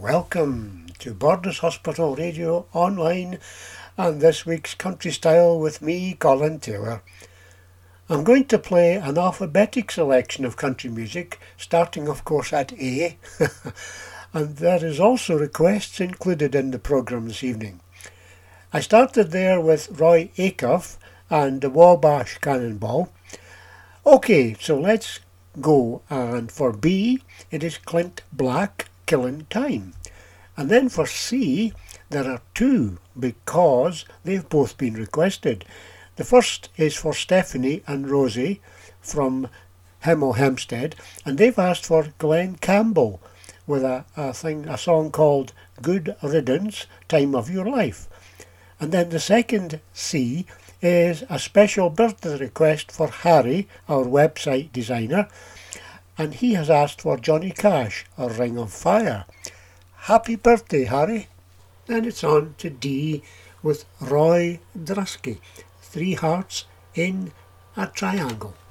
Welcome to Borders Hospital Radio Online and this week's Country Style with me, Colin Taylor. I'm going to play an alphabetic selection of country music, starting of course at A, and there is also requests included in the programme this evening. I started there with Roy Acuff and the Wabash Cannonball. Okay, so let's go, and for B it is Clint Black, Killing Time. And then for C, there are two because they've both been requested. The first is for Stephanie and Rosie from Hemel Hempstead, and they've asked for Glenn Campbell with a song called Good Riddance, Time of Your Life. And then the second C is a special birthday request for Harry, our website designer, and he has asked for Johnny Cash, A Ring of Fire. Happy birthday, Harry. Then it's on to D with Roy Drusky, Three Hearts in a Triangle.